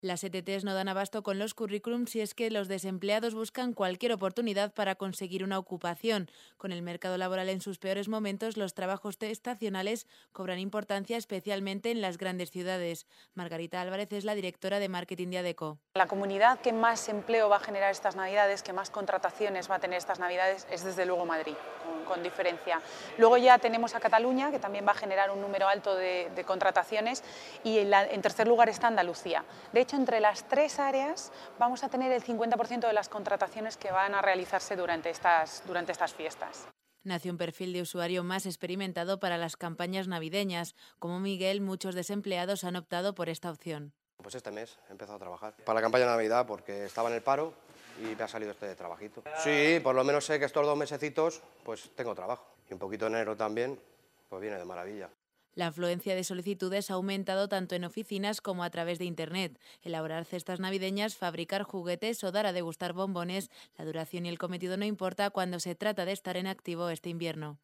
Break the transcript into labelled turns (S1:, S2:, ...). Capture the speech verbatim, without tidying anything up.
S1: Las E T Ts no dan abasto con los currículums y es que los desempleados buscan cualquier oportunidad para conseguir una ocupación. Con el mercado laboral en sus peores momentos, los trabajos estacionales cobran importancia especialmente en las grandes ciudades. Margarita Álvarez es la directora de marketing de Adecco.
S2: La comunidad que más empleo va a generar estas Navidades, que más contrataciones va a tener estas Navidades, es desde luego Madrid, con, con diferencia. Luego ya tenemos a Cataluña, que también va a generar un número alto de, de contrataciones, y en, la, en tercer lugar está Andalucía. De hecho, entre las tres áreas vamos a tener el cincuenta por ciento de las contrataciones que van a realizarse durante estas, durante estas fiestas.
S1: Nació un perfil de usuario más experimentado para las campañas navideñas. Como Miguel, muchos desempleados han optado por esta opción.
S3: Pues este mes he empezado a trabajar para la campaña de Navidad porque estaba en el paro y me ha salido este trabajito. Sí, por lo menos sé que estos dos mesecitos pues tengo trabajo y un poquito de enero también, pues viene de maravilla.
S1: La afluencia de solicitudes ha aumentado tanto en oficinas como a través de Internet. Elaborar cestas navideñas, fabricar juguetes o dar a degustar bombones, la duración y el cometido no importa cuando se trata de estar en activo este invierno.